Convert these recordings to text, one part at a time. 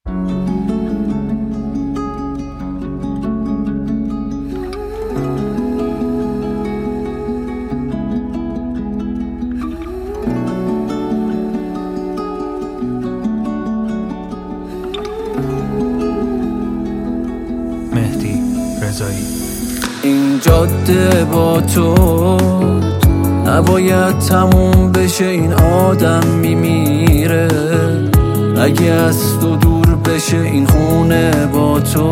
مهدی رضایی. این جاده با تو نباید تموم بشه، این آدم میمیره اگه از تو دور بشه. این خونه با تو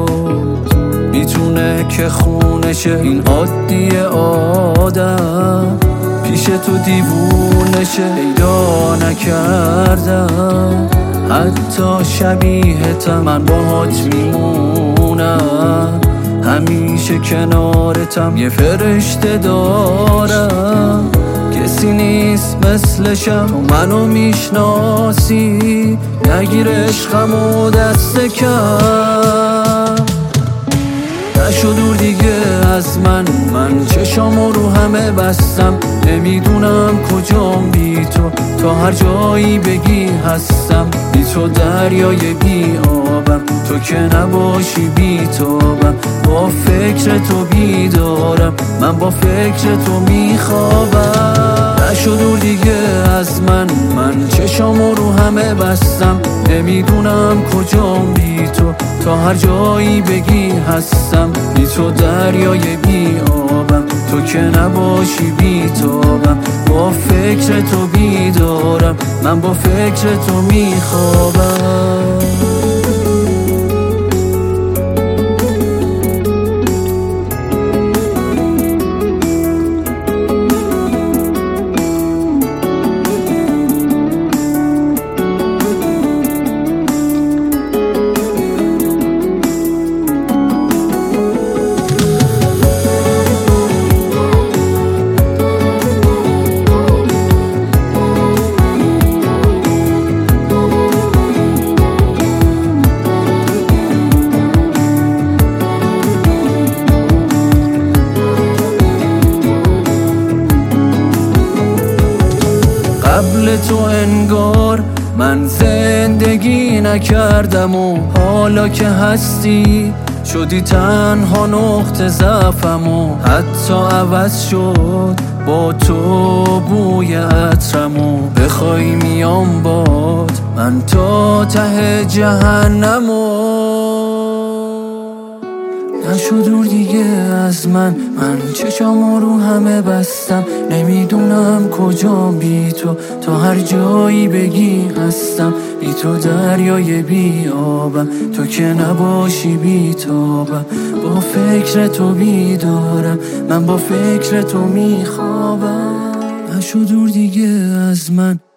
میتونه که خونه شه، این عادی آدم پیش تو دیوونه شه. پیدا نکردم حتی شبیهتم، من باهات میمونم همیشه کنارتم. یه فرشته دارم کسی نیست مثلشم، تو منو میشناسی نگیر عشقمو دست کم. نشو دور دیگه از من چشامو رو همه بستم، نمیدونم کجام بی تو، تا هر جایی بگی هستم. بی تو دریای بی آبم، تو که نباشی بی تابم. با فکر تو بیدارم، من با فکر تو میخوابم. نشو دور دیگه از من چشامو رو همه بستم، نمیدونم کجام بی تو، تا هر جایی بگی هستم. بی تو دریای بی آبم، تو که نباشی بی تابم. با فکر تو بیدارم، من با فکر تو میخوابم. قبل تو انگار من زندگی نکردم و حالا که هستی شدی تنها نقطه ضعفم و حتی عوض شد با تو بوی عطرم و بخوای میام باد من تا ته جهنم و نشو دور دیگه از من چشامو رو همه بستم، نمیدونم کجام بی تو، تا هر جایی بگی هستم. بی تو دریای بی آبم، تو که نباشی بی تابم. با فکر تو بیدارم، من با فکر تو میخوابم. نشو دور دیگه از من